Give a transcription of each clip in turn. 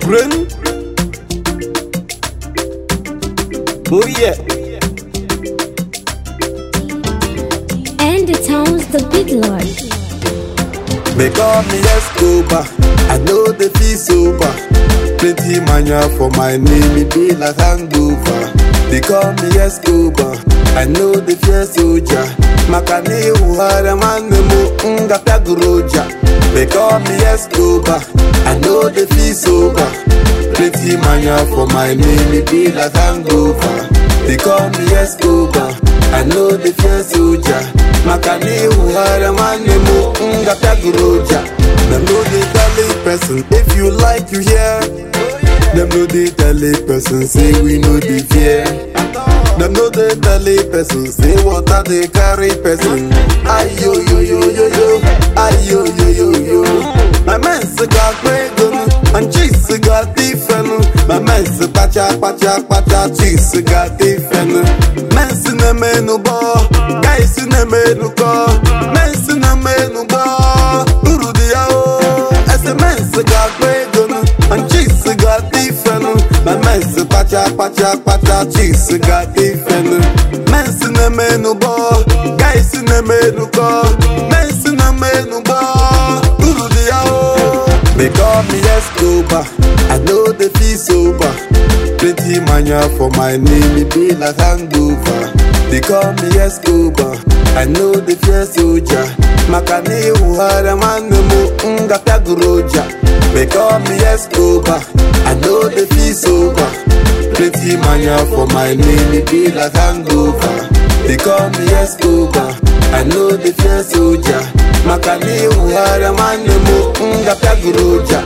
Brain. Oh yeah. And the town's the big lord. They call me Escobar, I know they feel sober. Plenty mania for my name, it be like hangover. They call me Escobar, I know they fear soldier. Makane uhara manemo unga piaguroja. They call me Escobar, I know they feel sober. Plenty mania for my name, it be like hangover. They call me Escobar, I know they fear soldier. Makane uhara manemo unga piaguroja. Them know they tell a person, if you like you hear. Them know they tell a person, say we know the fear. Them know they tell a person, say what are they carry person. Ayo yo yo yo yo, ayo yo yo yo. My man's got great gun, and cheese got different. My man's pacha pacha pacha, cheese got different. Men's in the menu bar, guys in the menu car. Men's in the menu bar, Uru diao. As a man's got great gun, and cheese got different. My man's pacha pacha pacha, cheese got different. Men's in the menu bar, guys in the menu car. Men's in the menu bar, Uru diao. They call me Escobar, I know they feel sober. Plenty mania for my name, it be like hangover. They call me Escobar, I know they fear soldier. Makane uhara manemo unga piaguroja. They call me Escobar, I know they feel sober. Plenty mania for my name, it be like hangover. They call me Escobar, I know they fear soldier. Makane uhara manemo unga piaguroja.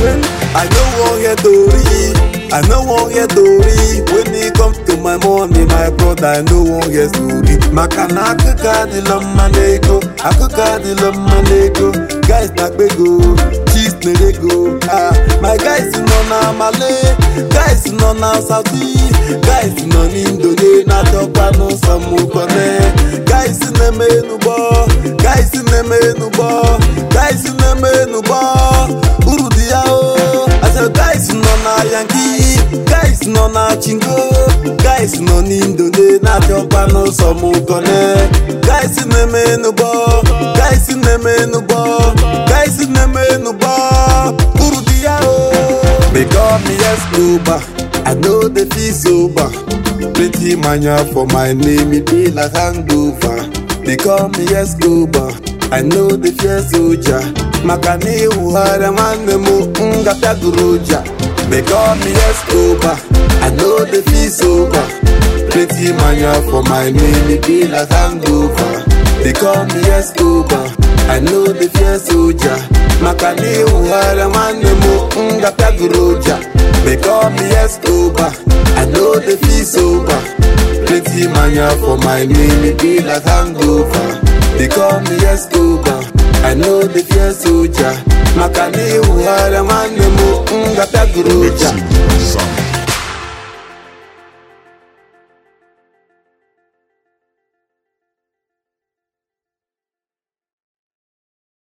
I know one hear Dory, I know one hear Dory. When it comes to my money, my brother, I know one hear story. Makana akaka di lommanego, akaka di lommanego. Guys na bego, cheese nerego. My guys in on Malay, guys in on Saudi, guys in on Indonesia, na Japan, some Kone. Guys in the menu bar, guys in the menu bar, guys in the menu bar. Uru diao. I said guys in on Yankee, guys in on Chingo, guys in on Indonesia, na Japan, some Kone. Guys in the menu bar, guys in the menu bar, guys in the menu bar. Uru diao. They call me Escobar, I know they feel sober. Plenty mania for my name, it be like hangover. They call me Escobar, I know they fear soldier. Makane uhara manemo unga piaguroja. They call me Escobar, I know they feel sober. Plenty mania for my name, it be like hangover. They call me Escobar, I know they fear soldier. Makane uhara manemo unga piaguroja. They call me Escobar, I know they feel sober. Plenty mania for my name, it be like hangover. They call me Escobar, I know they fear soldier. Makane uhara manemo unga piaguroja.